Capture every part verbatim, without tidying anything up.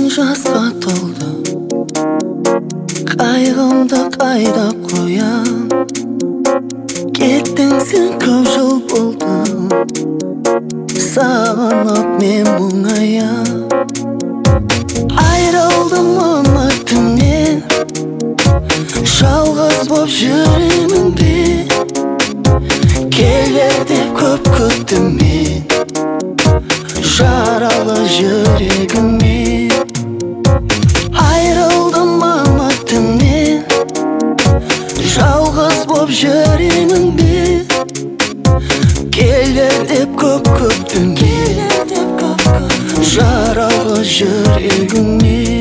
Көзің жасқа толды, қайғымды қайдап қоям. Кеттің сен көп жыл болды, сағынып мен мұңаям. Айрылдым үмітімнен, жалғыз боп жүремін бе? Келер деп көп күттім мен, жаралы жүрегіммен. Айрылдым үмітімнен, жалғыз боп жүремін бе? Келер деп көп күттім мен, жаралы жүрегіммен.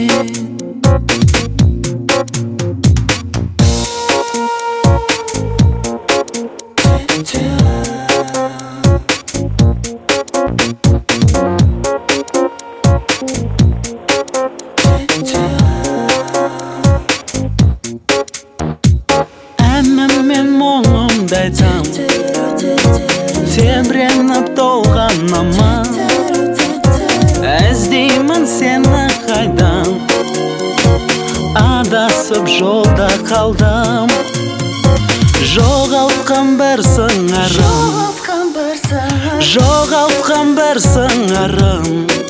Әміммен мұңымды айтам, тебіреніп толғанама. Іздеймін сені қайдан, адасып жолда қалдым. Жоғалтқан бір сыңарым, жоғалтқан бір сыңарым.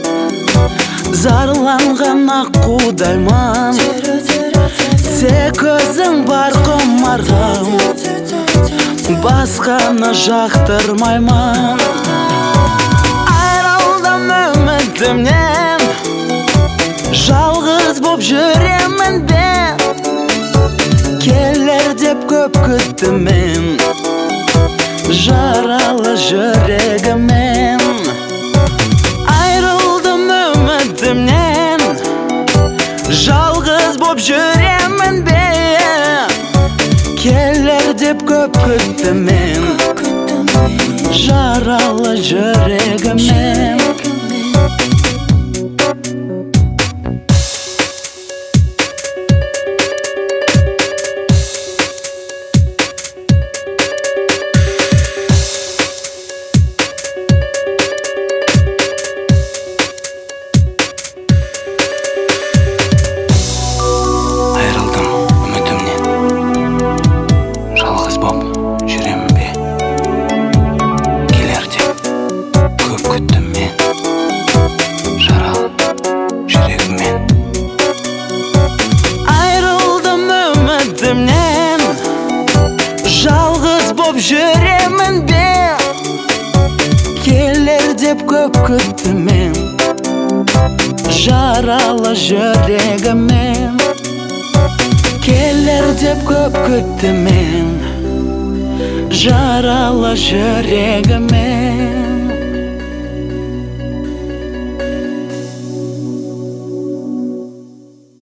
Зарланған аққудаймын, тек өзің бар құмарым. Басқаны жақтырмаймын. Айрылдым үмітімнен, жалғыз боп жүремін бе? Келер деп көп күттім мен, жаралы жүрегіммен. Айрылдым үмітімнен, жалғыз боп жүремін бе? Келер деп көп күттім мен, жаралы жүрегіммен. Жалғыз боп жүремін бе? Келер деп көп күттім мен, жаралы жүрегіммен. Келер деп көп күттім мен, жаралы жүрегіммен.